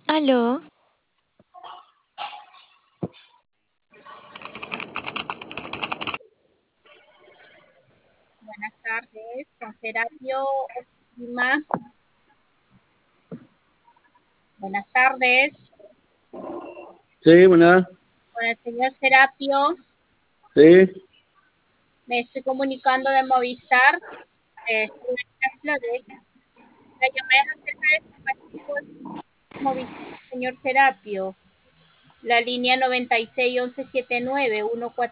Aló, Buenas tardes, con Serapio Lima. Buenas tardes, Sí, bueno, con el señor Serapio. sí, Me estoy comunicando de Movistar. Soy Ángela de la llamada acerca de su pasivo de Movistar, señor Serapio. La línea 96 11 79 1